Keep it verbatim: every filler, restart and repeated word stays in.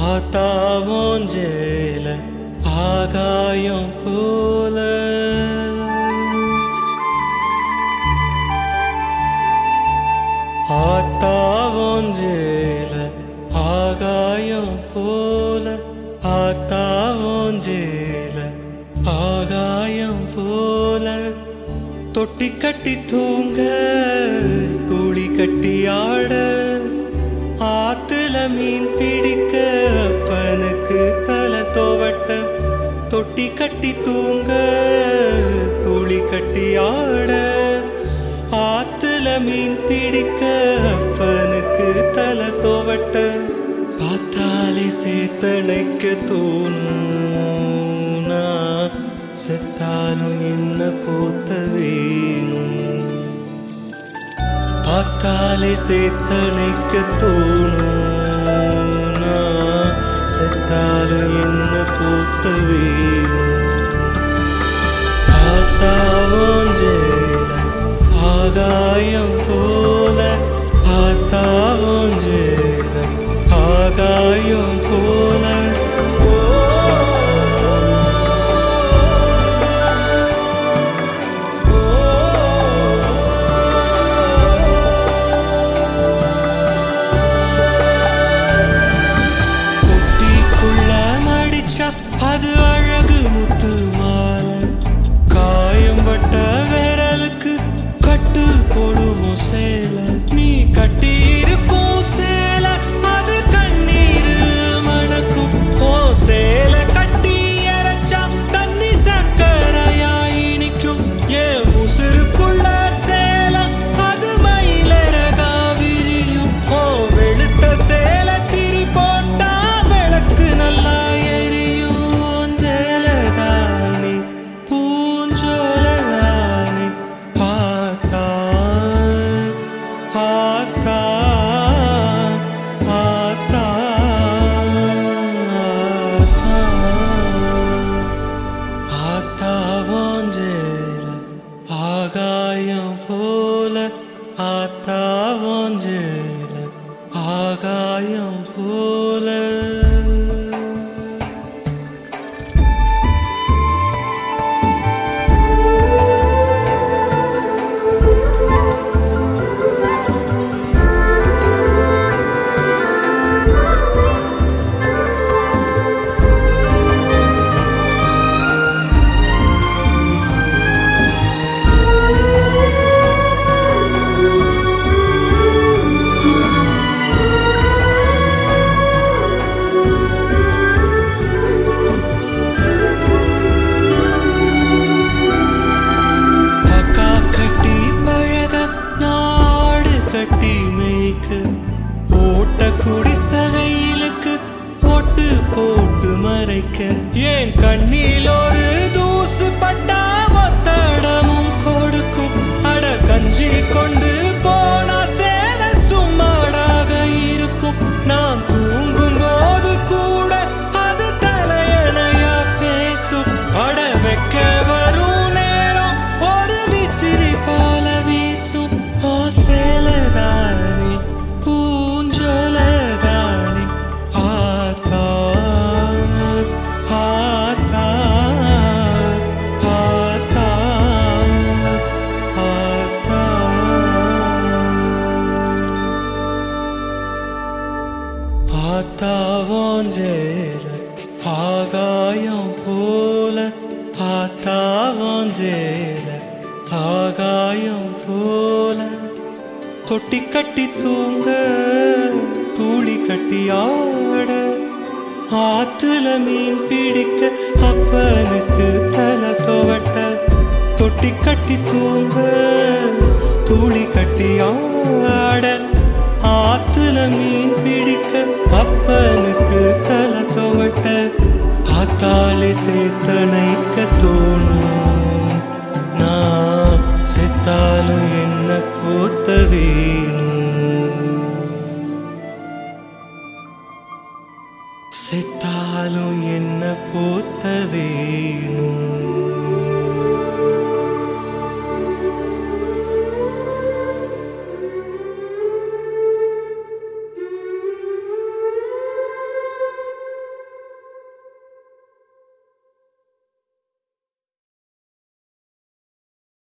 ஆத்தாவோஞ்சேல ஆகாயம் போல ஆத்தாவோஞ்சேல ஆகாயம் போல ஆத்தாவோஞ்சேல ஆகாயம் போல தொட்டி கட்டி தூங்க தூளி கட்டி ஆட ஆத்துல மீன் பிடிக்க அப்பனுக்கு தலை தோவட்ட தொட்டி கட்டி தூங்க தூளி கட்டி ஆட ஆத்துல மீன் பிடிக்க அப்பனுக்கு தலை தோவட்ட பார்த்தாலே சேத்தனைக்க தோணும் நான் செத்தாலும் என்ன போத்த வேணும் பார்த்தாலே சேத்தனைக்க தோணும் நான் செத்தாலும் என்ன போத்த வேணும் ஆத்தாவோஞ்சேல ஆகாயம் போல ஆத்தாவோஞ்சேல ஆகாயம் போல அது அழகு முத்து மாலை காயம் பட்ட விரலுக்கு கட்டு போடுவோம் சேல நீ கட்டி இருக்கும் சேல அது கண்ணீர் மணக்கும் ஓ சேல கட்டி அரைச்சா தண்ணி சக்கரையா இனிக்கும் ஏன் உசுருக்குள்ள சேல அது மயிலரகா விரியும் ஓ வெளுத்த சேல திரி போட்டா விளக்கு நல்லா ஆகாயம் போல ஆத்தாவோஞ்சேல ஆகாயம் போல குடிசகையிலுக்கு போட்டு போட்டு மறைக்க ஏன் கண்ணில் ஒரு தூசு பட்டா ஒத்தடமும் கொடுக்கும் அட கஞ்சி கொண்டு போனா சேல சும்மாடாக இருக்கும் நான் தூங்கும் போது கூட அது தலையணையா பேசும் அட வைக்க வரும் நேரம் ஒரு விசிறி போல வீசும் ஓ சேலதானே ஆத்தாவோஞ்சேல ஆகாயம் போல ஆத்தாவோஞ்சேல ஆகாயம் போல தொட்டி கட்டி தூங்க தூளி கட்டி ஆட ஆத்துல மீன் பிடிக்க அப்பனுக்கு தலை தோவட்ட தொட்டி கட்டி தூங்க தூளி கட்டி ஆட ஆத்துல மீன் பிடிக்க அப்பனுக்கு தலை தோவட்ட ஆத்தாலே சேத்தனைக்க தோணும் நான் செத்தாலும் என்ன போத்த வேணும் செத்தாலும் என்ன போத்த வேணும்